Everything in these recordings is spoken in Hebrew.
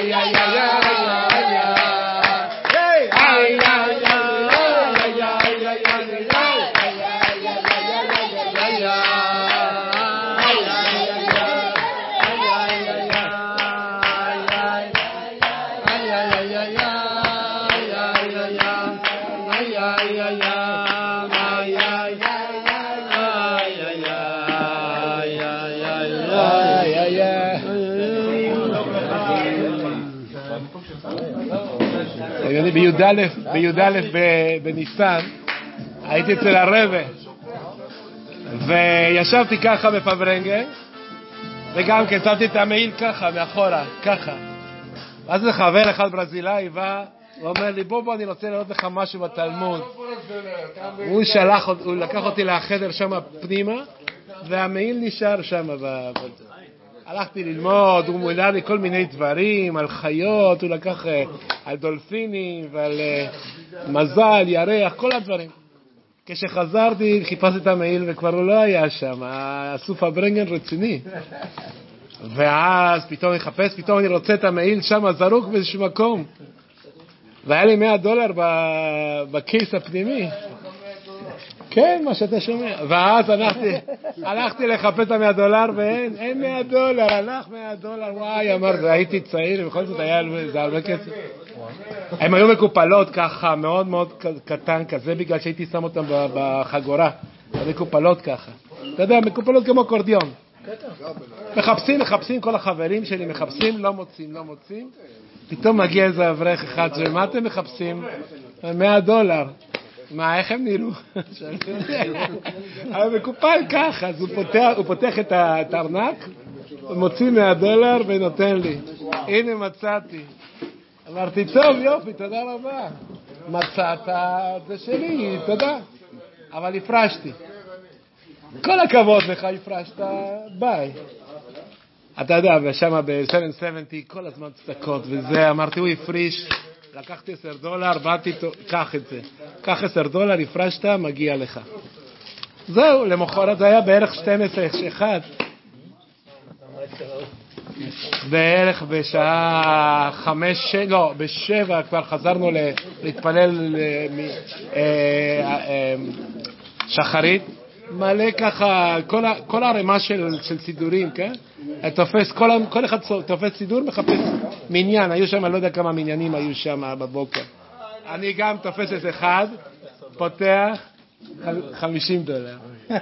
בי"א בניסן הייתי אצל הרב וישבתי ככה בפברנגל וגם שמתי את המעיל ככה מאחורה ככה. אז זה חבר אחד ברזילאי בא ואומר לי בוא אני רוצה לראות לך משהו בתלמוד. הוא לקח אותי לחדר שם פנימה והמעיל נשאר שם. הלכתי ללמוד, הוא מולד לי כל מיני דברים על חיות, הוא לקח על דולפינים ועל מזל, ירח, כל הדברים. כשחזרתי חיפשתי את המעיל וכבר הוא לא היה שם, עשו פברנגן רציני. ואז פתאום פתאום אני רוצה את המעיל שם זרוק באיזשהו מקום. והיה לי $100 בכיס הפנימי. כן, מה שאתה שומע. ואז הלכתי לחפש את $100 ואין $100, הלך $100, וואי, אמרתי, הייתי צעיר, ובכל זאת היה זה הרבה כסף. הם היו מקופלות ככה, מאוד מאוד קטן כזה, בגלל שהייתי שם אותם בחגורה. מקופלות ככה. אתה יודע, מקופלות כמו קורדיון. מחפשים, כל החברים שלי מחפשים, לא מוצאים. פתאום מגיע איזה אברך אחד, ומה אתם מחפשים? $100. מה, איך הם נראו? אבל מקופל ככה, אז הוא פותח את הארנק, מוציא $100 ונותן לי. הנה מצאתי. אמרתי, טוב, יופי, תודה רבה. מצאת, זה שלי, תודה. אבל הפרשתי. כל הכבוד לך, הפרשת, ביי. אתה יודע, ושמה ב-770 כל הזמן צדקות, וזה, אמרתי, הוא הפריש. לקחתי $10, באתי, קח את זה. קח $10, הפרשת, מגיע לך. זהו, למחרת זה היה בערך 12:01. בערך בשעה 5, לא, ב7 כבר חזרנו להתפלל שחרית. מלא ככה, כל הרמה של סידורים, כן? כל אחד תופס סידור, מחפש מניין. היו שם, לא יודע כמה מניינים היו שם בבוקר. אני גם תופס איזה אחד, פותח, $50. $50.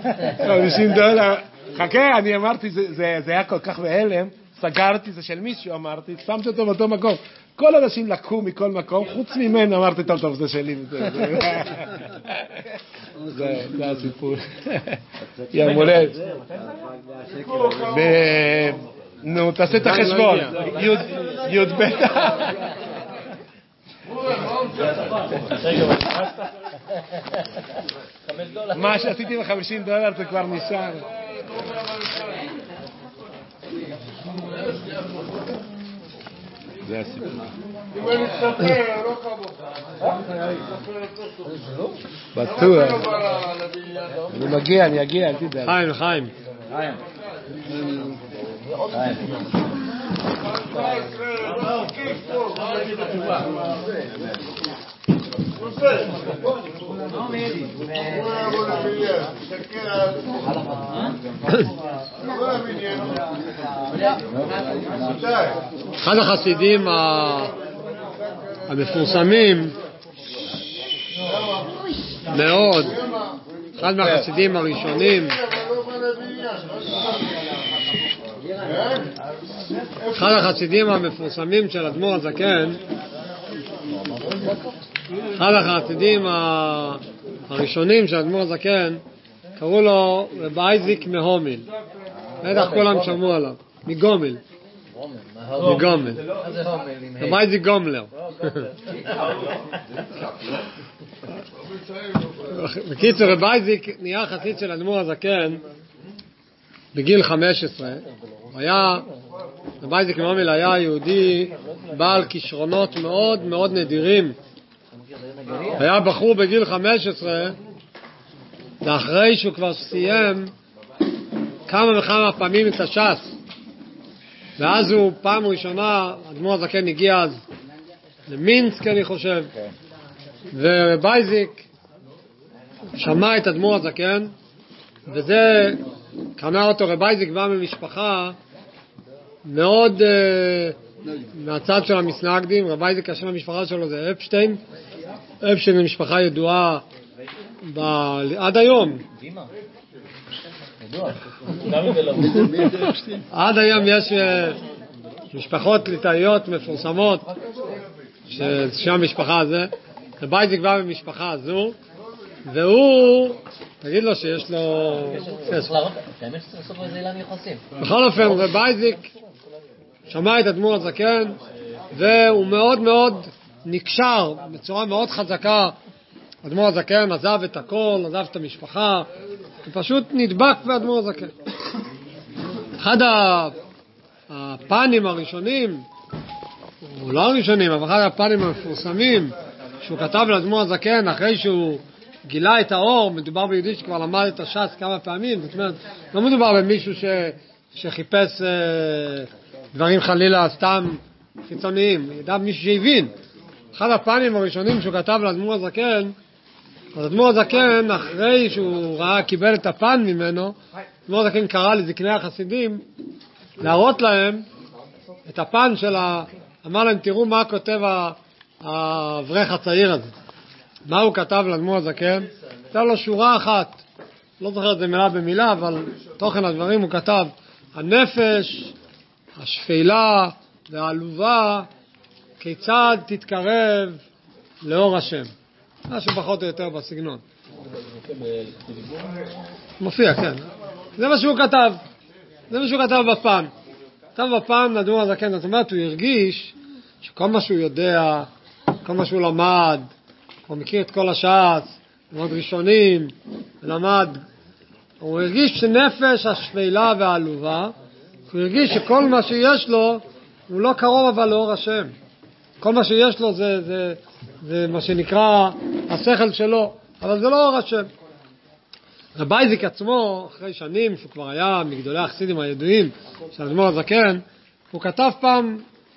חכה, אני אמרתי, זה היה כל כך בהלם, סגרתי, זה של מישהו, אמרתי, שמתי אותו באותו מקום. כל אנשים לקחו מכל מקום, חוץ ממנו, אמרתי, טוב, זה שלי. זה הסיפור. יום הולד. נו, תעשה את החשבון. י"ב. מה שעשיתי $50 זה כבר נשאר. זה הסיפור. אם אני אספר, לא כמוך. בטוח. אני אגיע, אל תדאג. חיים. אחד החסידים המפורסמים מאוד, אחד מהחסידים הראשונים, אחד החסידים המפורסמים של אדמו"ר הזקן, אחד החסידים הראשונים של אדמו"ר הזקן, קראו לו רב אייזיק מהומיל. בטח כולם שמעו עליו. מגומל. רב אייזיק גומלר. בקיצור, רב אייזיק נהיה חסיד של אדמו"ר הזקן בגיל 15. רב אייזיק מהומיל היה יהודי בעל כישרונות מאוד מאוד נדירים. היה בחור בגיל 15, ואחרי שהוא כבר סיים כמה וכמה פעמים את הש"ס, ואז הוא פעם ראשונה, אדמו"ר הזקן הגיע אז למינסק אני חושב, ובייזיק שמע את אדמו"ר הזקן, וזה קנה אותו. רבייזיק בא ממשפחה מאוד מהצד של המסנגדים. רבייזיק השם המשפחה שלו זה אפשטיין. אפשטיין היא משפחה ידועה עד היום. עד היום יש משפחות ליטאיות מפורסמות ששם המשפחה הזה. רבייזיק בא ממשפחה הזו, והוא, תגיד לו שיש לו... בכל אופן, רבייזיק שמע את אדמו"ר הזקן, והוא מאוד מאוד נקשר בצורה מאוד חזקה. אדמו"ר הזקן עזב את הכל, עזב את המשפחה, ופשוט נדבק באדמו"ר הזקן. אחד הפנים הראשונים, או לא הראשונים, אבל אחד הפנים המפורסמים שהוא כתב לאדמו"ר הזקן אחרי שהוא גילה את האור, מדובר ביהודי שכבר למד את הש"ס כמה פעמים, זאת אומרת, לא מדובר במישהו שחיפש דברים חלילה סתם חיצוניים, ידע מישהו שהבין. אחד הפנים הראשונים שהוא כתב לאדמו"ר הזקן, אז אדמו"ר הזקן, אחרי שהוא קיבל את הפן ממנו, אדמו"ר הזקן קרא לזקני החסידים להראות להם את הפן אמר להם, תראו מה כותב האברך הצעיר הזה. מה הוא כתב לאדמו"ר הזקן? כתב לו שורה אחת, לא זוכר את זה מילה במילה, אבל תוכן הדברים הוא כתב: הנפש, השפלה והעלובה, כיצד תתקרב לאור השם. משהו פחות או יותר בסגנון. מופיע, כן. זה מה שהוא כתב. זה מה שהוא כתב בפן. כתב בפן אדמו"ר הזקן, זאת אומרת, הוא הרגיש שכל מה שהוא יודע, כל מה שהוא למד, הוא מכיר את כל הש"ס, למד ראשונים, למד, הוא הרגיש שנפש השפלה והעלובה, הוא הרגיש שכל מה שיש לו הוא לא קרוב אבל לאור השם. כל מה שיש לו זה מה שנקרא השכל שלו, אבל זה לא אור השם. רבייזיק עצמו, אחרי שנים שהוא כבר היה מגדולי החסידים הידועים של אדמו"ר הזקן, הוא כתב פעם,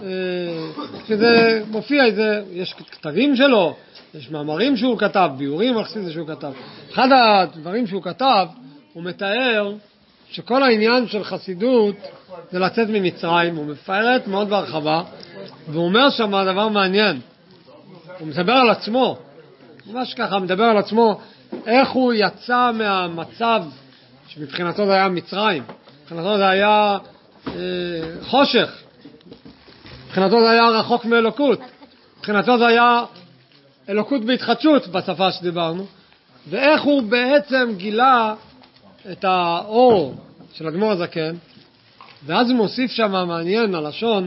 שזה מופיע, יש כתבים שלו, יש מאמרים שהוא כתב, ביורים על חסיד שהוא כתב. אחד הדברים שהוא כתב, הוא מתאר שכל העניין של חסידות זה לצאת ממצרים. הוא מפארת מאוד בהרחבה, והוא אומר שם דבר מעניין. הוא מדבר על עצמו, ממש ככה מדבר על עצמו, איך הוא יצא מהמצב שמבחינתו זה היה מצרים, מבחינתו זה היה חושך, מבחינתו זה היה רחוק מאלוקות, מבחינתו זה היה אלוקות בהתחדשות בשפה שדיברנו, ואיך הוא בעצם גילה את האור של אדמו"ר הזקן. ואז הוא מוסיף שם מעניין הלשון,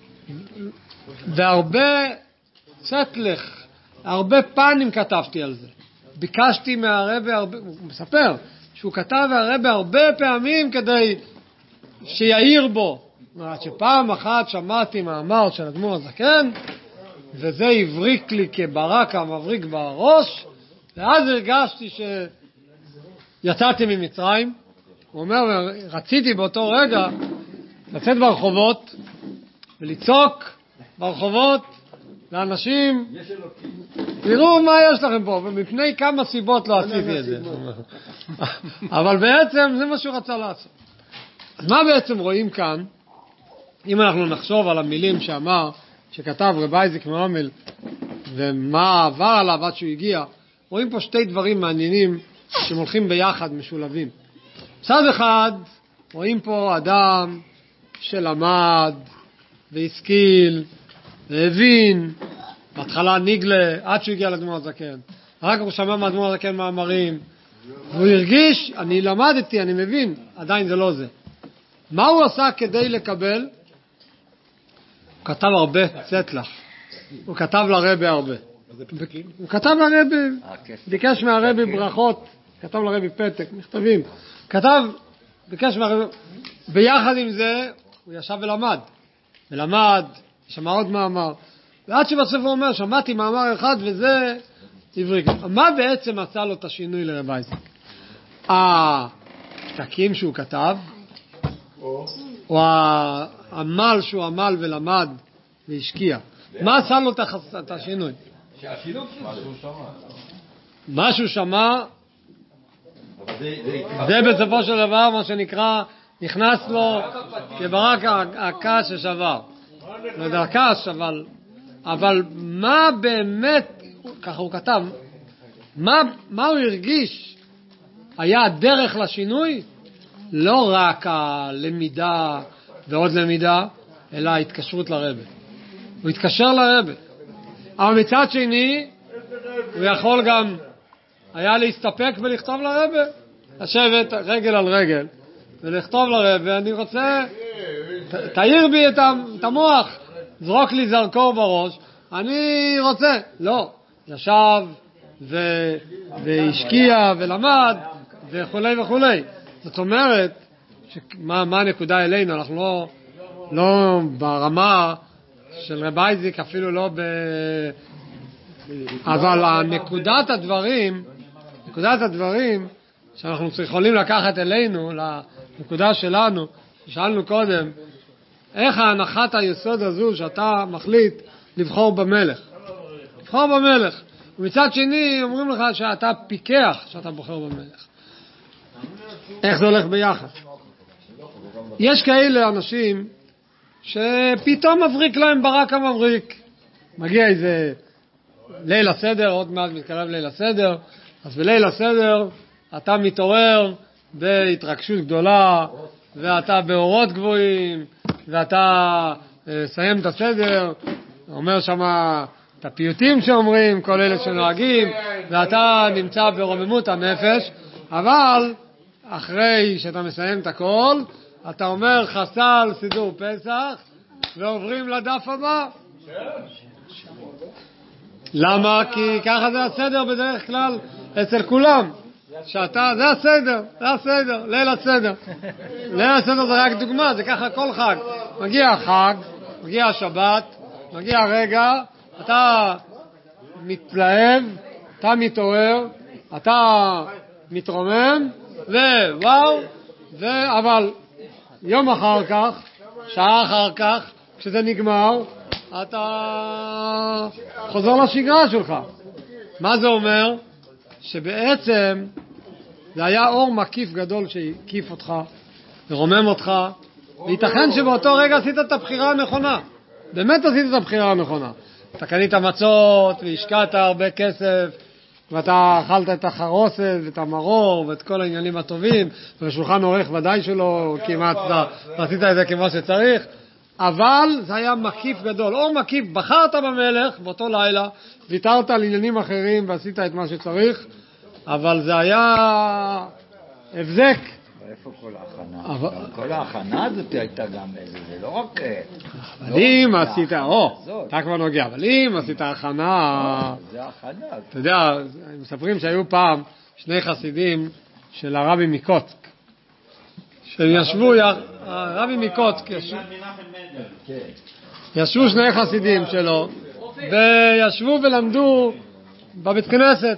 והרבה צטלך, הרבה פנים כתבתי על זה, ביקשתי מהרבי הרבה, הוא מספר שהוא כתב הרבי הרבה פעמים כדי שיעיר בו. זאת שפעם אחת שמעתי מאמר של אדמו"ר הזקן, וזה הבריק לי כברק המבריק בראש, ואז הרגשתי שיצאתי ממצרים. הוא אומר, רציתי באותו רגע לצאת ברחובות ולצעוק ברחובות לאנשים, תראו מה יש לכם פה, ומפני כמה סיבות לא עשיתי את זה. אבל בעצם זה מה שהוא רצה לעשות. אז מה בעצם רואים כאן, אם אנחנו נחשוב על המילים שאמר, שכתב רבייזיק מעומל, ומה עבר עליו עד שהוא הגיע, רואים פה שתי דברים מעניינים שהם הולכים ביחד, משולבים. מצד אחד, רואים פה אדם שלמד והשכיל והבין, בהתחלה נגלה עד שהוא הגיע לאדמו"ר הזקן, אחר כך הוא שמע מאדמו"ר הזקן מאמרים, והוא הרגיש, אני למדתי, אני מבין, עדיין זה לא זה. מה הוא עשה כדי לקבל? הוא כתב הרבה צטלך, הוא כתב לרבי הרבה, הוא כתב לרבי, ביקש מהרבי ברכות, כתב לרבי פתק, מכתבים, כתב, ביקש מהרבי, ביחד עם זה הוא ישב ולמד, שמע עוד מאמר, ועד שבסוף הוא אומר, שמעתי מאמר אחד וזה הבריק. מה בעצם עשה לו את השינוי לרבייזיק? הפתקים שהוא כתב, או העמל שהוא עמל ולמד והשקיע. מה עשה לו את השינוי? משהו שמע, זה בסופו של דבר מה שנקרא, נכנס לו כברק הכעס ששבר. לא יודע, הכעס, אבל מה באמת, ככה הוא כתב, מה הוא הרגיש היה הדרך לשינוי? לא רק הלמידה ועוד למידה, אלא ההתקשרות לרבי. הוא התקשר לרבי. אבל מצד שני, הוא יכול גם היה להסתפק ולכתוב לרבי, לשבת רגל על רגל ולכתוב לרבי, אני רוצה, תאיר בי את המוח, זרוק לי זרקור בראש, אני רוצה. לא, ישב והשקיע ולמד וכו' וכו'. זאת אומרת, מה הנקודה אלינו? אנחנו לא ברמה של רב אייזיק, אפילו לא אבל נקודת הדברים שאנחנו יכולים לקחת אלינו, לנקודה שלנו, שאלנו קודם, איך ההנחת היסוד הזו שאתה מחליט לבחור במלך? לבחור במלך. ומצד שני אומרים לך שאתה פיקח שאתה בוחר במלך. איך זה הולך ביחד? יש כאלה אנשים שפתאום מבריק להם ברק המבריק. מגיע איזה ליל הסדר, עוד מעט מתקרב ליל הסדר, אז בליל הסדר אתה מתעורר בהתרגשות גדולה, ואתה באורות גבוהים, ואתה סיים את הסדר, אומר שמה את הפיוטים שאומרים, כל אלה שנוהגים, ואתה נמצא ברוממות הנפש, אבל אחרי שאתה מסיים את הכל, אתה אומר חסל סידור פסח, ועוברים לדף הבא. למה? כי ככה זה הסדר בדרך כלל אצל כולם. שאתה, זה הסדר, ליל הסדר. ליל הסדר זה רק דוגמה, זה ככה כל חג. מגיע החג, מגיע השבת, מגיע הרגע, אתה מתלהב, אתה מתעורר, אתה מתרומם, ווואו, אבל יום אחר כך, שעה אחר כך, כשזה נגמר, אתה חוזר לשגרה שלך. מה זה אומר? שבעצם זה היה אור מקיף גדול שהקיף אותך ורומם אותך, וייתכן שבאותו רגע עשית את הבחירה הנכונה. באמת עשית את הבחירה הנכונה. אתה קנית מצות והשקעת הרבה כסף, ואתה אכלת את החרוסת ואת המרור ואת כל העניינים הטובים, ובשולחן עורך ודאי שלא כמעט עשית את זה כמו שצריך, אבל זה היה מקיף גדול, אור מקיף. בחרת במלך באותו לילה, ויתרת על עניינים אחרים ועשית את מה שצריך, אבל זה היה הבזק. איפה כל ההכנה? כל ההכנה הזאת הייתה גם איזה, זה לא רק... אבל אם עשית, אתה כבר נוגע, אבל אם עשית הכנה... זה הכנה. אתה יודע, מספרים שהיו פעם שני חסידים של הרבי מקוטק, שישבו, הרבי מקוטק, ישבו שני חסידים שלו, וישבו ולמדו בבית כנסת,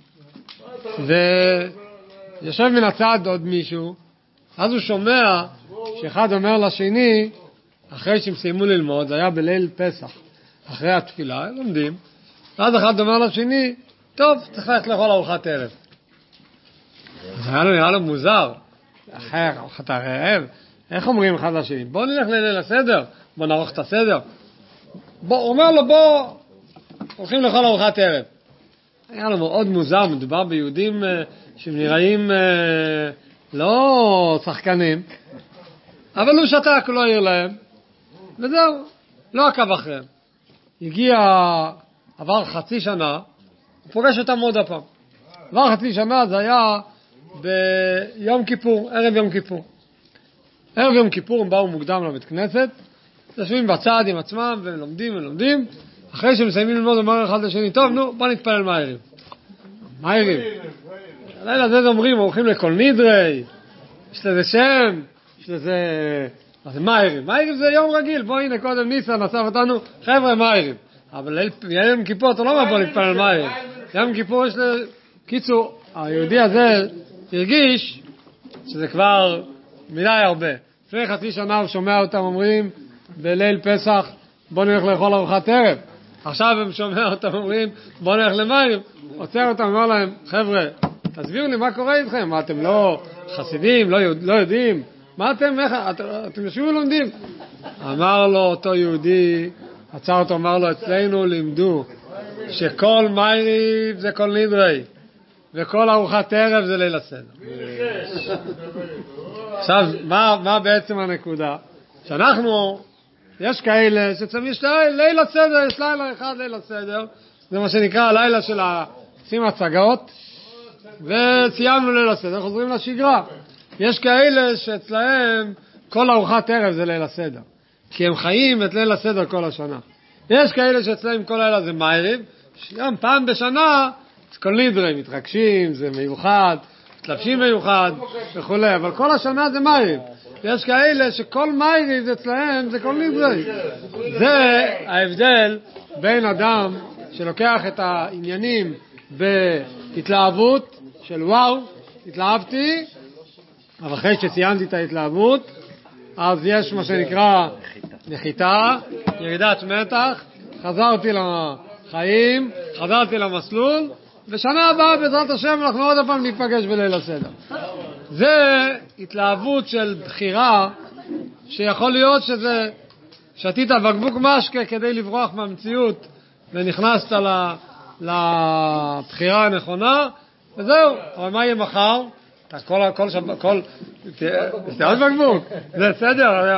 ויושב מן הצד עוד מישהו, אז הוא שומע שאחד אומר לשני, אחרי שהם סיימו ללמוד, זה היה בליל פסח, אחרי התפילה, הם לומדים, ואז אחד אומר לשני, טוב, צריך ללכת לאכול ארוחת ערב. זה נראה לו מוזר, אחרי ארוחת הערב, איך אומרים אחד לשני? בוא נלך לליל הסדר, בוא נערוך את הסדר. הוא אומר לו, בוא, הולכים לאכול ארוחת ערב. היה לו מאוד מוזר, מדובר ביהודים שנראים לא שחקנים, אבל הוא שתק, הוא לא העיר להם, וזהו, לא עקב אחריהם. עבר חצי שנה, הוא פוגש אותם עוד הפעם. עבר חצי שנה, זה היה ביום כיפור, ערב יום כיפור. ערב יום כיפור הם באו מוקדם לבית כנסת, יושבים בצד עם עצמם ולומדים, אחרי שמסיימים ללמוד אומר אחד לשני, טוב, נו, בוא נתפלל מהערב. מהערב. הלילה הזה אומרים, הולכים לכל נדרי, יש לזה שם, יש לזה... אז מהערב. מהערב זה יום רגיל, בוא הנה קודם ניסן אסף אותנו, חבר'ה מהערב. אבל יום כיפור אתה לא אומר בוא נתפלל מהערב. יום כיפור יש לזה... קיצור, היהודי הזה הרגיש שזה כבר מדי הרבה. לפני חצי שנה הוא שומע אותם אומרים בליל פסח בוא נלך לאכול ארוחת ערב. עכשיו הם שומע אותם אומרים בוא נלך למים. עוצר אותם ואומר להם חבר'ה תסבירו לי מה קורה איתכם, מה אתם לא חסידים, לא יודעים, מה אתם, אתם יושבים ולומדים. אמר לו אותו יהודי, עצר אותו, אמר לו אצלנו לימדו שכל מייריב זה כל נדרי וכל ארוחת ערב זה ליל הסדר. עכשיו מה בעצם הנקודה? שאנחנו יש כאלה שצריכים יש ליל הסדר, יש לילה אחד ליל הסדר, זה מה שנקרא הלילה של עושים הצגות וסיימנו ליל הסדר, חוזרים לשגרה. יש כאלה שאצלהם כל ארוחת ערב זה ליל הסדר, כי הם חיים את ליל הסדר כל השנה. יש כאלה שאצלהם כל לילה זה מייריב, גם פעם בשנה כל נדרי, מתרגשים, זה מיוחד, מתלבשים מיוחד וכו', אבל כל השנה זה מייריב. יש כאלה שכל מייריב אצלהם זה כל נדרי. זה ההבדל בין אדם שלוקח את העניינים בהתלהבות של וואו, התלהבתי, אבל אחרי שציינתי את ההתלהבות, אז יש מה שנקרא נחיתה, ירידת מתח, חזרתי לחיים, חזרתי למסלול, ושנה הבאה בעזרת השם אנחנו עוד הפעם ניפגש בליל הסדר. זה התלהבות של בחירה, שיכול להיות שזה שתית בקבוק משקה כדי לברוח מהמציאות, ונכנסת לבחירה הנכונה, וזהו. אבל מה יהיה מחר? כל סתירת בקבוק, זה סדר,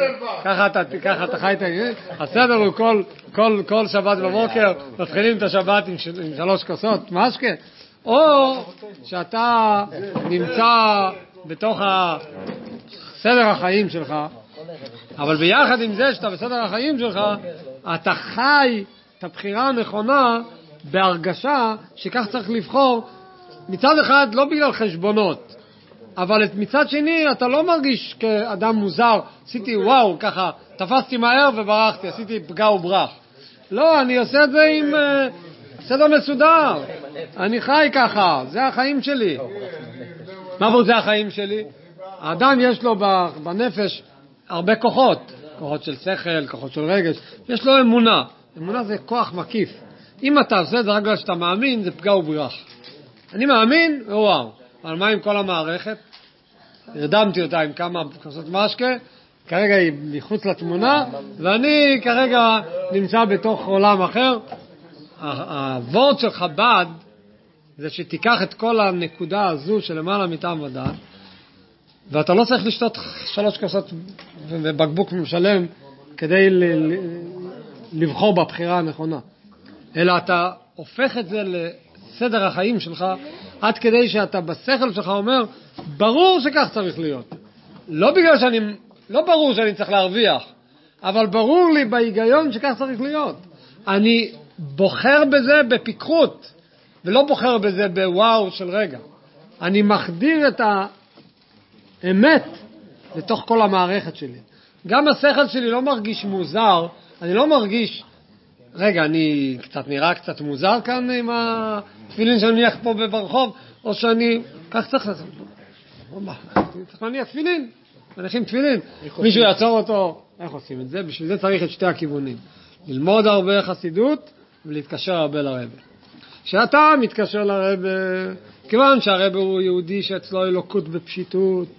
ככה אתה חי את העניין. הסדר הוא כל שבת בבוקר, מתחילים את השבת עם 3 כוסות משקה, או שאתה נמצא בתוך סדר החיים שלך, אבל ביחד עם זה שאתה בסדר החיים שלך, אתה חי את הבחירה הנכונה בהרגשה שכך צריך לבחור, מצד אחד לא בגלל חשבונות, אבל מצד שני אתה לא מרגיש כאדם מוזר, עשיתי וואו ככה, תפסתי מהר וברחתי, עשיתי פגע וברח. לא, אני עושה את זה עם סדר מסודר, אני חי ככה, זה החיים שלי. מה הוא זה החיים שלי? האדם יש לו בנפש הרבה כוחות, כוחות של שכל, כוחות של רגש, יש לו אמונה. אמונה זה כוח מקיף. אם אתה עושה את זה רק בגלל שאתה מאמין, זה פגע וברח. אני מאמין, וואו. אבל מה עם כל המערכת? הרדמתי אותה עם כמה כוסות משקה, כרגע היא מחוץ לתמונה, ואני כרגע נמצא בתוך עולם אחר. הוורד של חב"ד זה שתיקח את כל הנקודה הזו של למעלה מטעם ודעת, ואתה לא צריך לשתות 3 כוסות ובקבוק משלם כדי לבחור בבחירה הנכונה, אלא אתה הופך את זה לסדר החיים שלך, עד כדי שאתה בשכל שלך אומר, ברור שכך צריך להיות. לא בגלל לא ברור שאני צריך להרוויח, אבל ברור לי בהיגיון שכך צריך להיות. אני בוחר בזה בפיקחות, ולא בוחר בזה בוואו של רגע. אני מחדיר את האמת לתוך כל המערכת שלי. גם השכל שלי לא מרגיש מוזר, אני לא מרגיש, רגע, אני נראה קצת מוזר כאן עם התפילין שאני מניח פה ברחוב, או שאני, כך צריך להניח תפילין, מניחים תפילין. מישהו יעצור אותו, איך עושים את זה? בשביל זה צריך את שתי הכיוונים. ללמוד הרבה חסידות ולהתקשר הרבה לרב. כשאתה מתקשר לרב, כיוון שהרב הוא יהודי שאצלו אלוקות בפשיטות,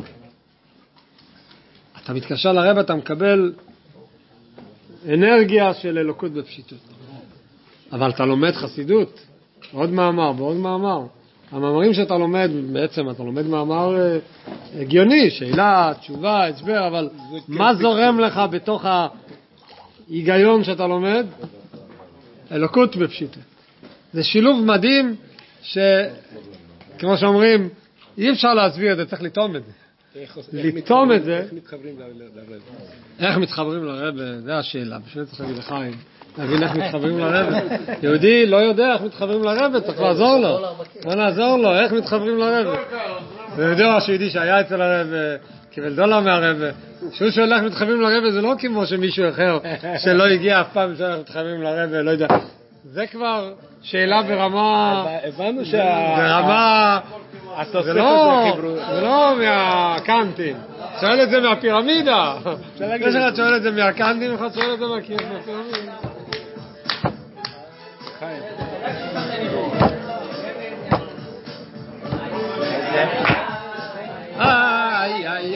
אתה מתקשר לרב, אתה מקבל אנרגיה של אלוקות בפשיטות. אבל אתה לומד חסידות, עוד מאמר ועוד מאמר. המאמרים שאתה לומד, בעצם אתה לומד מאמר הגיוני, שאלה, תשובה, הסבר, אבל מה זורם לך בתוך ההיגיון שאתה לומד? אלוקות בפשיטות. זה שילוב מדהים שכמו שאומרים, אי אפשר להסביר את זה, צריך לטעום את זה. לטעום את זה. איך מתחברים לרב? איך מתחברים לרב? זה השאלה. בשביל צריך להגיד לחיים. להבין איך מתחברים לרב. יהודי לא יודע איך מתחברים לרב, צריך לעזור לו. בוא נעזור לו, איך מתחברים לרב. ויודע שיהודי שהיה אצל הרב, קיבל דולר מהרב, שהוא שואל איך מתחברים לרב, זה לא כמו שמישהו אחר שלא הגיע אף פעם שאנחנו מתחברים לרב, לא יודע. זה כבר שאלה ברמה, הבנו ברמה, זה לא מהקנטים. שואל את זה מהפירמידה. יש אחד שואל את זה מהקנדים, אחד שואל את זה מהפירמידה. חיים. איי, איי,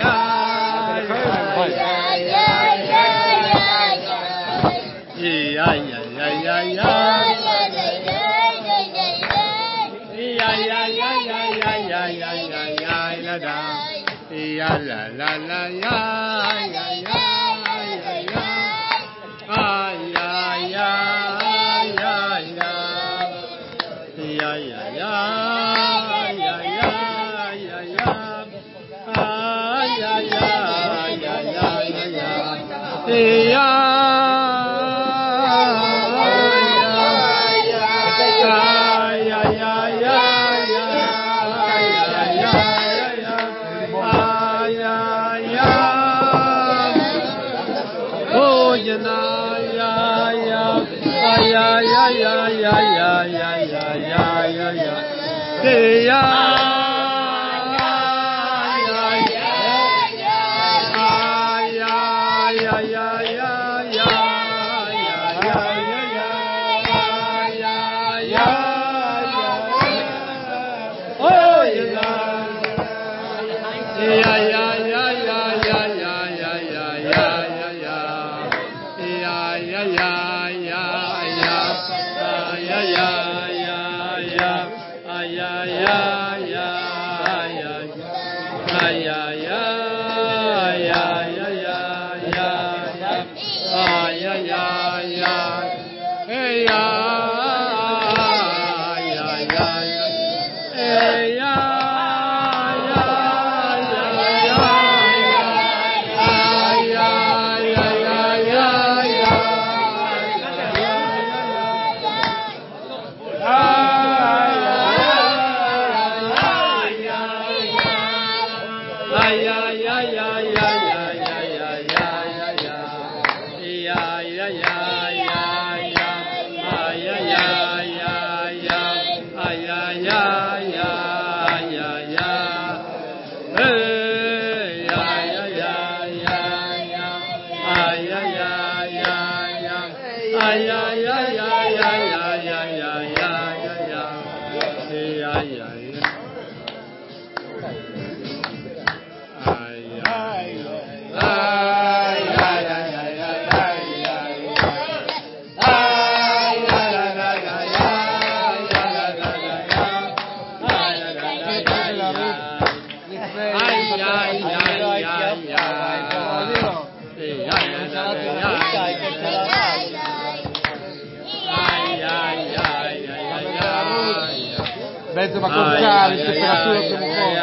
בעצם מקום קל, עם טמפרטורות נמוכות.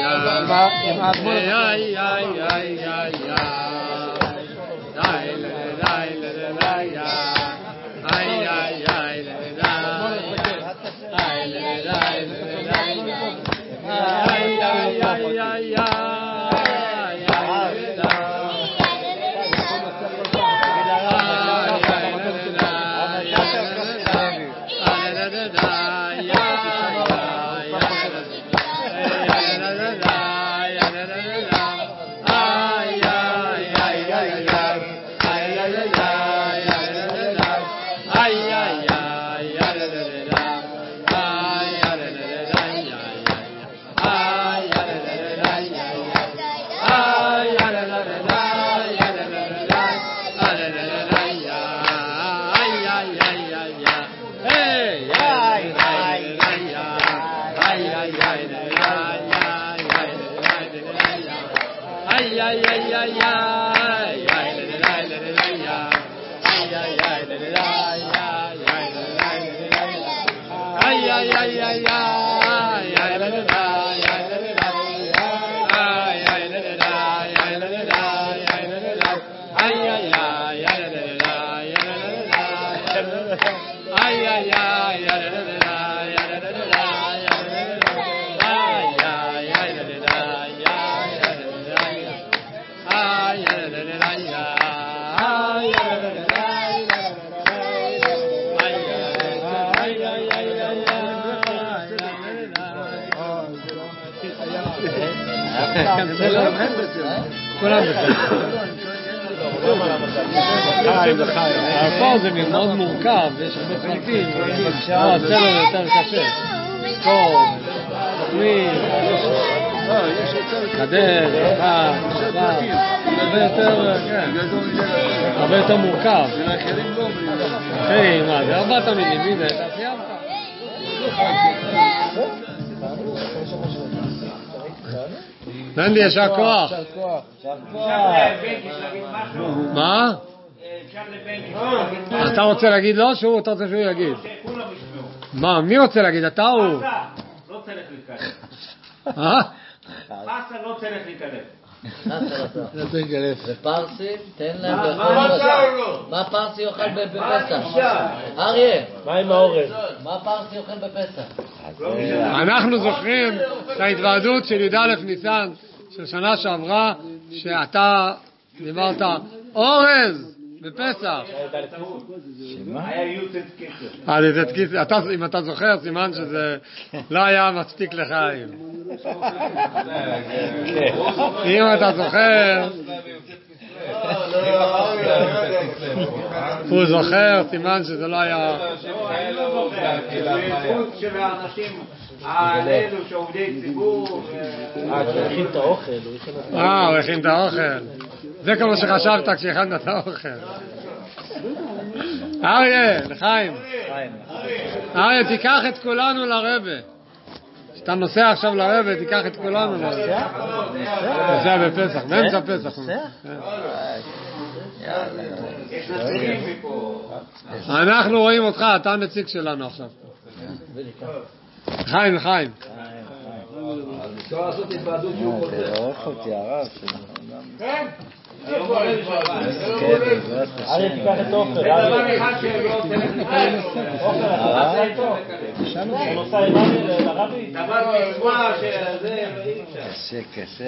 עם האדמון. היה כולם בסדר. פה זה מאוד מורכב, יש הרבה פרטים, הסדר יותר קשה. סקור, תוכנית, קדר, הרבה יותר מורכב. אחי, מה זה? 4 תמידים, מי זה? אתה סיימת? תן לי ישר כוח. מה? אתה רוצה להגיד לו שהוא? אתה רוצה שהוא יגיד? מה? מי רוצה להגיד? אתה או? לא צריך להתקרב. חסה לא צריך להתקרב. ופרסים, תן להם מה פרסי יאכל בפסח? אריה, מה עם האורז? מה פרסי יאכל בפסח? אנחנו זוכרים את ההתוועדות של י"א ניסן של שנה שעברה, שאתה דיברת אורז בפסח. היה יוצאת קיצר. אם אתה זוכר, סימן שזה לא היה מספיק לחיים. אם אתה זוכר, הוא זוכר, סימן שזה לא היה... חוץ של האנשים האלו שעובדי ציבור... הוא הכין את האוכל. הוא הכין את האוכל. זה כמו שחשבת כשהכנת את האוכל. אריה, לחיים. אריה, תיקח את כולנו לרבה. כשאתה נוסע עכשיו לרבה, תיקח את כולנו לרבה. נוסע בפסח, באמצע פסח. אנחנו רואים אותך, אתה הנציג שלנו עכשיו. לחיים, לחיים. אפשר לעשות התוועדות שהוא חוזר. תערוך אותי הרב. כן? אריה תיקח את אוכל. זה דבר אחד שלא תלך לקיים. הוא נוסע עם אריה לרבי? דבר מצווה שזה... קשה, קשה.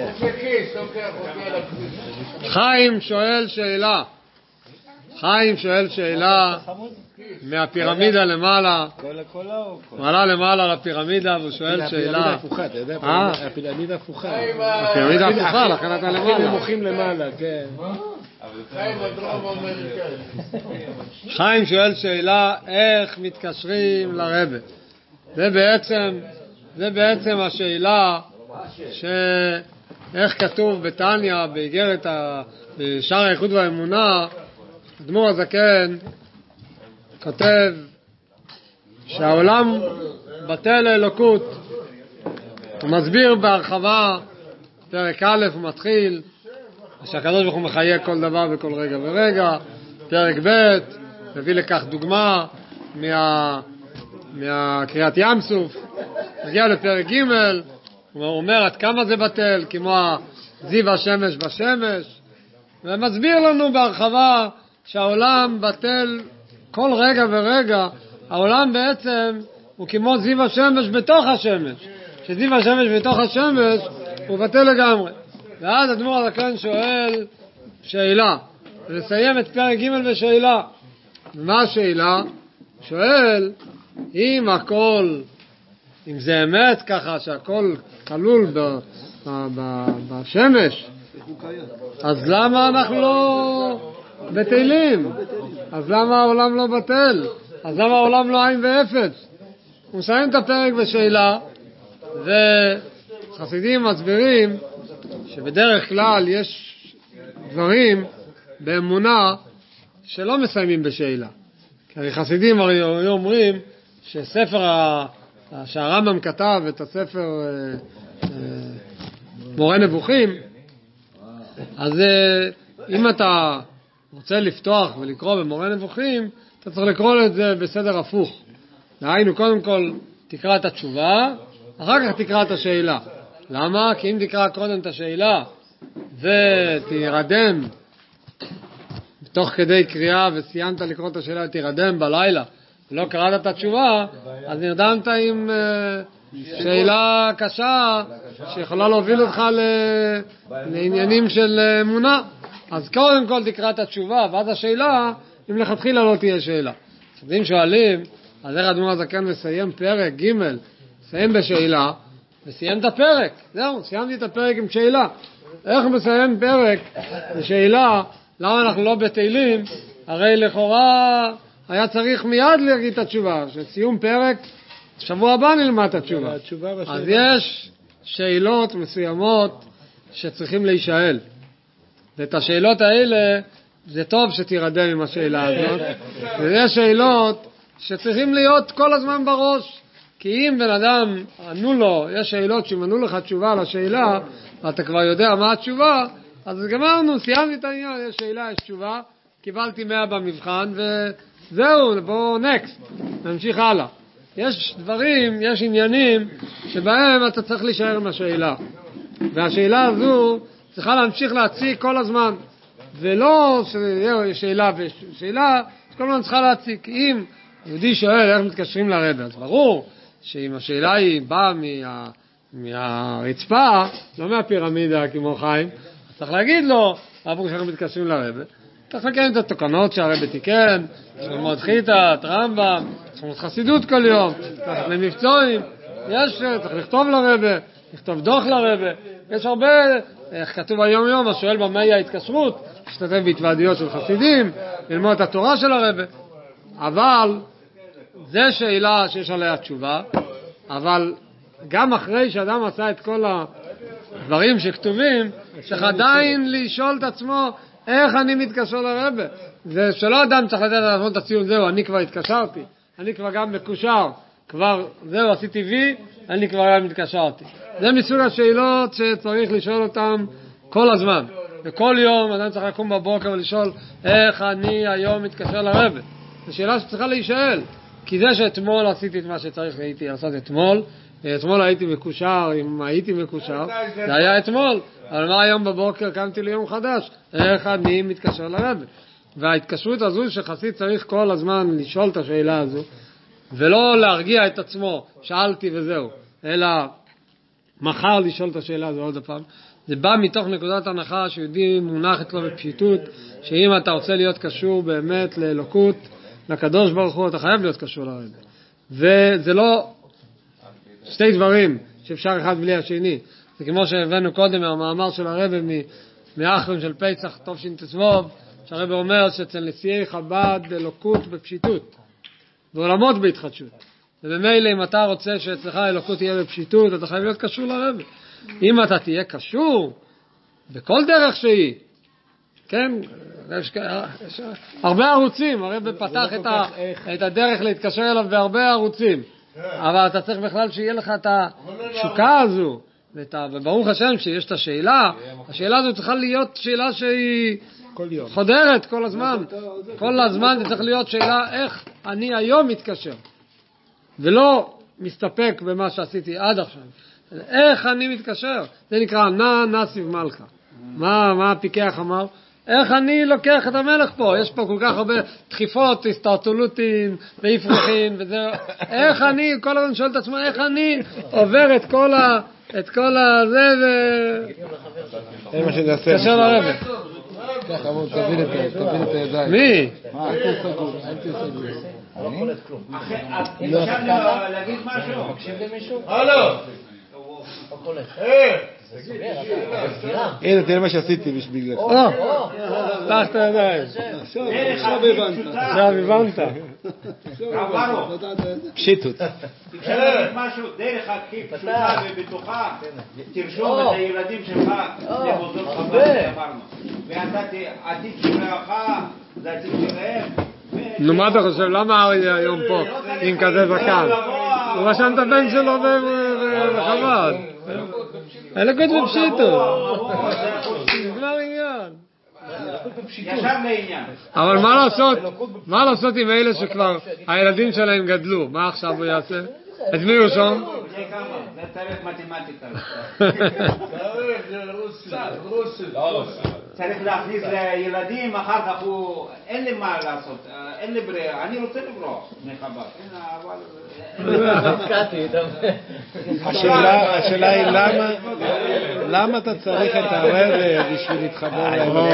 חיים שואל שאלה מהפירמידה למעלה. הוא עלה למעלה לפירמידה והוא שואל שאלה. הפירמידה הפוכה. הפירמידה הפוכה, לכן אתה למעלה. נמוכים למעלה, כן. חיים שואל שאלה איך מתקשרים לרבה. זה בעצם השאלה איך כתוב בתניא באיגרת שער האיחוד והאמונה. אדמו"ר הזקן כותב שהעולם בטל לאלוקות. הוא מסביר בהרחבה, פרק א' הוא מתחיל שהקדוש ברוך הוא מחיה כל דבר בכל רגע ורגע. פרק ב' מביא לכך דוגמה מהקריאת ים סוף. מגיע לפרק ג' הוא אומר עד כמה זה בטל, כמו זיו השמש בשמש, ומסביר לנו בהרחבה שהעולם בטל כל רגע ורגע. העולם בעצם הוא כמו זיו השמש בתוך השמש, שזיו השמש בתוך השמש הוא בטל לגמרי. ואז אדמו"ר הזקן שואל שאלה, ולסיים את פרק ג' בשאלה. ומה השאלה? שואל אם זה אמת ככה שהכל כלול בשמש, אז למה אנחנו לא בטלים? אז למה העולם לא בטל? אז למה העולם לא עין ואפס? הוא מסיים את הפרק בשאלה, וחסידים מסבירים שבדרך כלל יש דברים באמונה שלא מסיימים בשאלה. כי חסידים הרי אומרים שספר שהרמב"ם כתב את הספר מורה נבוכים, אז אם אתה רוצה לפתוח ולקרוא במורה נבוכים, אתה צריך לקרוא את זה בסדר הפוך. דהיינו, קודם כל תקרא את התשובה, אחר כך תקרא את השאלה. למה? כי אם תקרא קודם את השאלה ותירדם תוך כדי קריאה וסיימת לקרוא את השאלה ותירדם בלילה ולא קראת את התשובה, אז נרדמת עם שאלה קשה שיכולה להוביל אותך לעניינים של אמונה. אז קודם כל תקרא את התשובה, ואז השאלה, אם לכתחילה לא תהיה שאלה. אם שואלים, אז איך אדמו"ר הזקן מסיים פרק ג', מסיים בשאלה, וסיים את הפרק. זהו, סיימתי את הפרק עם שאלה. איך מסיים פרק? זו שאלה, למה אנחנו לא בתהילים? הרי לכאורה היה צריך מיד להגיד את התשובה, שסיום פרק, שבוע הבא נלמד את התשובה. אז יש שאלות מסוימות שצריכים להישאל. ואת השאלות האלה, זה טוב שתירדם עם השאלה הזאת. ויש שאלות שצריכים להיות כל הזמן בראש. כי אם בן אדם ענו לו, יש שאלות שאם ענו לך תשובה לשאלה, ואתה כבר יודע מה התשובה, אז גמרנו, סיימתי את העניין, יש שאלה, יש תשובה, קיבלתי 100 במבחן, וזהו, בואו נקסט, נמשיך הלאה. יש דברים, יש עניינים, שבהם אתה צריך להישאר עם השאלה. והשאלה הזו צריכה להמשיך להציג כל הזמן. ולא שאלה ושאלה, כל הזמן צריכה להציג. אם יהודי שואל איך מתקשרים לרבי, אז ברור שאם השאלה היא באה מהרצפה, לא מהפירמידה כמו חיים, אז צריך להגיד לו, אבו שאנחנו מתקשרים לרבי. צריך לקיים את התקנות שהרבי תיקן, יש ללמוד חיטת, רמב"ם, צריך ללמוד חסידות כל יום, צריך למבצועים, צריך לכתוב לרבי, לכתוב דוח לרבי, יש הרבה, איך כתוב היום יום, השואל במאי ההתקשרות, להשתתף בהתוועדויות של חסידים, ללמוד את התורה של הרבי, אבל זה שאלה שיש עליה תשובה, אבל גם אחרי שאדם עשה את כל הדברים שכתובים, צריך עדיין לשאול את עצמו איך אני מתקשר לרבי. זה שלא אדם צריך לתת לעצמו את הציון, זהו, אני כבר התקשרתי, אני כבר גם מקושר, כבר זהו, עשיתי וי, אני כבר גם מתקשרתי. זה מסוג השאלות שצריך לשאול אותם כל הזמן. וכל יום אדם צריך לקום בבוקר ולשאול איך אני היום מתקשר לרבי. זו שאלה שצריכה להישאל. כי זה שאתמול עשיתי את מה שצריך הייתי לעשות אתמול, אתמול הייתי מקושר, אם הייתי מקושר, זה היה אתמול. אבל מה היום בבוקר קמתי ליום חדש? איך אני מתקשר לרבי? וההתקשרות הזו שחסיד צריך כל הזמן לשאול את השאלה הזו, ולא להרגיע את עצמו, שאלתי וזהו, אלא מחר לשאול את השאלה הזו עוד הפעם. זה בא מתוך נקודת הנחה שיהודי מונחת לו בפשיטות, שאם אתה רוצה להיות קשור באמת לאלוקות, לקדוש ברוך הוא, אתה חייב להיות קשור לרבי. וזה לא שתי דברים שאפשר אחד בלי השני. זה כמו שהבאנו קודם מהמאמר של הרבי מאחרון של פסח טוב שינתסבוב, שהרבי אומר שאצל נשיאי חב"ד אלוקות בפשיטות, ועולמות בהתחדשות. ובמילא אם אתה רוצה שאצלך אלוקות תהיה בפשיטות, אתה חייב להיות קשור לרבי. אם אתה תהיה קשור בכל דרך שהיא, כן, הרבה ערוצים, הרבי פתח את הדרך להתקשר אליו בהרבה ערוצים, אבל אתה צריך בכלל שיהיה לך את התשוקה הזו, וברוך השם שיש את השאלה, השאלה הזו צריכה להיות שאלה שהיא חודרת כל הזמן, כל הזמן זה צריך להיות שאלה איך אני היום מתקשר, ולא מסתפק במה שעשיתי עד עכשיו, איך אני מתקשר, זה נקרא נסיב מלכה. מה הפיקח אמר? איך אני לוקח את המלך פה? יש פה כל כך הרבה דחיפות, הסתרטולותים והפרחים וזה. איך אני, כל הזמן שואל את עצמו, איך אני עובר את כל הזה זה מה שנעשה. קשר לרבי. ככה אמרו, תבין את הידיים. מי? אפשר להגיד משהו? מקשיב למישהו? הלו! הנה, תראה מה שעשיתי בשבילך. פתח את הידיים. עכשיו הבנת. פשיטות. אפשר להגיד משהו, דרך הכי פשוטה ובטוחה, תרשום את הילדים שלך למוסדות חב"ד שאמרנו. ואתה עתיד שלך, זה עתיד שלהם. נו, מה אתה חושב? למה אריה היום פה עם כזה זקן? הוא רשם את הבן שלו בחב"ד. אלוקות בפשיטות. נגמר עניין. ישר לעניין. אבל מה לעשות עם אלה שכבר הילדים שלהם גדלו? מה עכשיו הוא יעשה? את מי הוא שום? זה צריך מתמטיקה. צריך להכניס לילדים, אחר כך אין לי מה לעשות, אין לי ברירה, אני רוצה לברוח מחב"ד. השאלה היא למה אתה צריך את הרבי בשביל להתחבר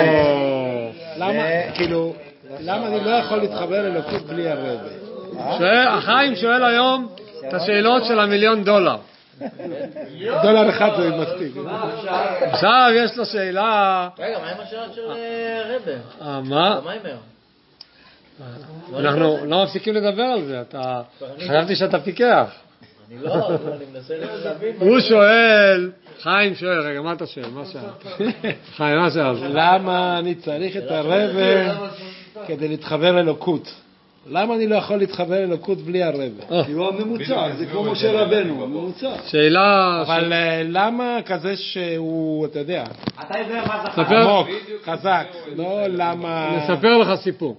לאלוקות? למה אני לא יכול להתחבר לאלוקות בלי הרבי? החיים שואל היום את השאלות של $1,000,000. דולר אחד זה מספיק. עכשיו יש לו שאלה. רגע, מה עם השאלות של רבה? מה? המיימר. אנחנו לא מפסיקים לדבר על זה, חשבתי שאתה פיקח. אני לא, אני מנסה להבין. הוא שואל, חיים שואל, רגע, מה אתה שואל? מה שאל? חיים, מה שאל? למה אני צריך את הרב כדי להתחבר לאלוקות? למה אני לא יכול להתחבר לאלוקות בלי הרב? כי הוא הממוצע, זה כמו משה רבנו, הממוצע. שאלה... אבל למה כזה שהוא, אתה יודע, אתה יודע מה זה עמוק, חזק, לא למה... נספר לך סיפור.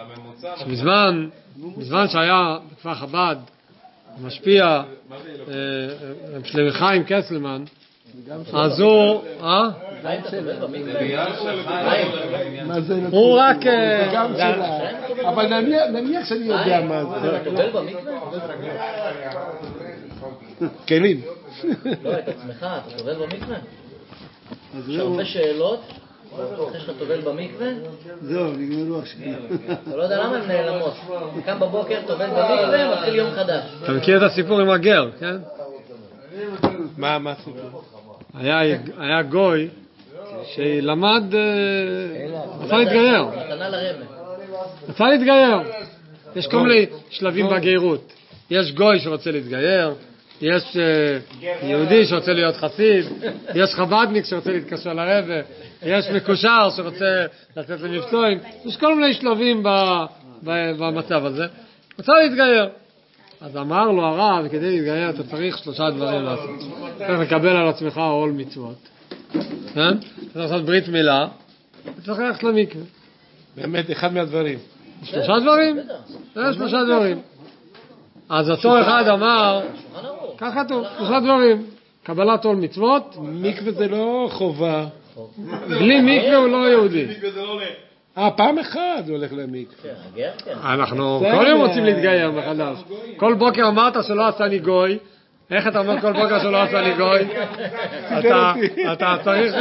בזמן שהיה בכפר חב"ד, משפיע, שלמה חיים קסלמן, אז הוא... הוא רק... אבל נניח שאני יודע מה זה. אתה טובל במקווה? כלים. לא, את עצמך, אתה טובל במקווה? יש הרבה שאלות, אחרי שאתה טובל במקווה? זהו, נגמרו עכשיו. אתה לא יודע למה הן נעלמות. קם בבוקר, טובל במקווה, מתחיל יום חדש. אתה מכיר את הסיפור עם הגר, כן? מה הסיפור? היה גוי שלמד, רצה להתגייר. מתנה לרבא. רצה להתגייר. יש כל מיני שלבים בגיירות. יש גוי שרוצה להתגייר, יש יהודי שרוצה להיות חסיד, יש חב"דניק שרוצה להתקשר לרבא, יש מקושר שרוצה לצאת למבצעים. יש כל מיני שלבים במצב הזה. רצה להתגייר. אז אמר לו הרב, כדי להתגייר אתה צריך 3 דברים לעשות. צריך לקבל על עצמך עול מצוות. כן? צריך לעשות ברית מילה, וצריך ללכת למקווה. באמת, אחד מהדברים. 3 דברים? זה 3 דברים. אז אותו אחד אמר, ככה טוב, 3 דברים. קבלת עול מצוות, מקווה זה לא חובה. בלי מקווה הוא לא יהודי. פעם אחת הוא הולך למקווה. אנחנו כל יום רוצים להתגייר מחדש. כל בוקר אמרת שלא עשני גוי. איך אתה אומר כל בוקר שלא עשני גוי? אתה צריך...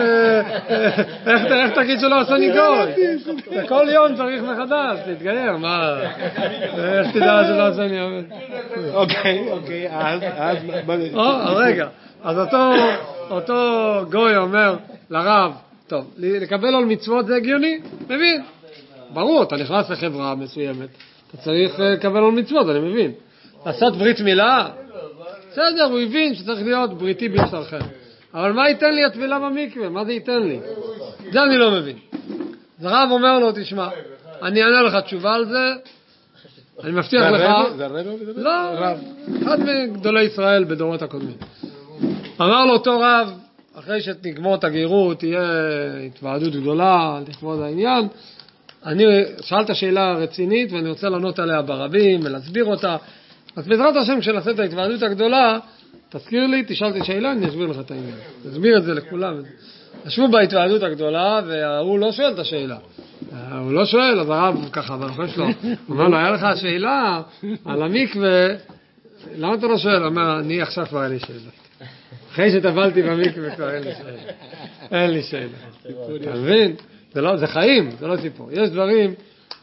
איך תגיד שלא עשני גוי? כל יום צריך מחדש להתגייר. מה? איך תדע שלא עשני גוי? אוקיי, אז... רגע. אז אותו גוי אומר לרב, טוב, לקבל על מצוות זה הגיוני? מבין. ברור, אתה נכנס לחברה מסוימת, אתה צריך לקבל על מצוות, אני מבין. לעשות ברית מילה? בסדר, הוא הבין שצריך להיות בריתי בשרכם. אבל מה ייתן לי הטבילה במקווה? מה זה ייתן לי? זה אני לא מבין. אז הרב אומר לו, תשמע, אני אענה לך תשובה על זה, אני מבטיח לך... זה הרב? לא, אחד מגדולי ישראל בדורות הקודמים. אמר לו אותו רב, אחרי שתגמור את הגיירות, תהיה התוועדות גדולה, לכבוד העניין. אני שאלת שאלה רצינית, ואני רוצה לענות עליה ברבים, ולהסביר אותה. אז בעזרת השם, כשנעשה את ההתוועדות הגדולה, תזכיר לי, תשאל את השאלה, אני אסביר לך את העניין. תסביר את זה לכולם. ישבו בהתוועדות הגדולה, והוא לא שואל את השאלה. הוא לא שואל, אז הרב ככה, בנכון שלו, הוא אומר לו, היה לך שאלה על המקווה, למה אתה לא שואל? הוא אומר, אני עכשיו כבר אין לי שאלה. אחרי שטבלתי במקווה כבר אין לי שאלה. אין לי שאלה. אתה מבין? זה חיים, זה לא סיפור. יש דברים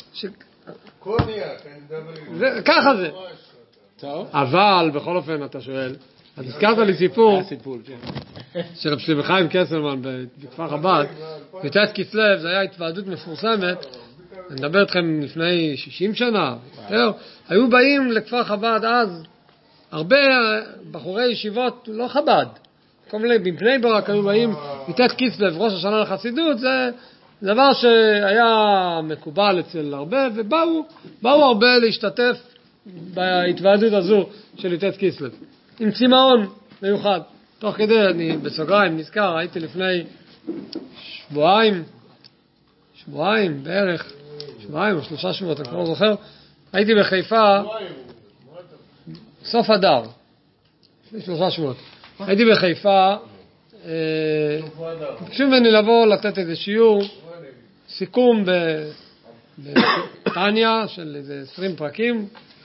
ככה זה. אבל בכל אופן אתה שואל, אז הזכרת לי סיפור של רב שלמה חיים קסלמן בכפר חב"ד, בט' כסלו, זה היה התוועדות מפורסמת, אני מדבר איתכם לפני 60 שנה, היו באים לכפר חב"ד אז הרבה בחורי ישיבות לא חב"ד, כל מיני בבני ברק היו באים בט' כסלו, ראש השנה לחסידות, זה דבר שהיה מקובל אצל הרבה, ובאו הרבה להשתתף בהתוועדות הזו של י"ט כסלו, עם צמאון מיוחד. תוך כדי, אני בסוגריים נזכר, הייתי לפני שבועיים בערך, שבועיים או 3 שבועות, אני כבר זוכר, הייתי בחיפה, סוף אדר, לפני 3 שבועות, הייתי בחיפה, ביקשו ממני לבוא לתת איזה שיעור, סיכום בטניה של איזה 20 פרקים,